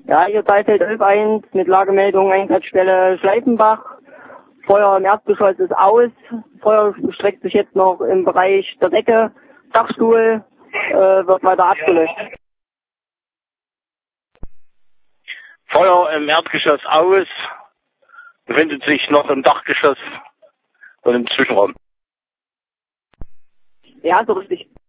Ja, hier Saalfeld 11.1 mit Lagemeldung Einsatzstelle Schleifenbach. Feuer im Erdgeschoss ist aus. Feuer streckt sich jetzt noch im Bereich der Decke. Dachstuhl wird weiter abgelöscht. Feuer im Erdgeschoss aus, befindet sich noch im Dachgeschoss und im Zwischenraum. Ja, so richtig.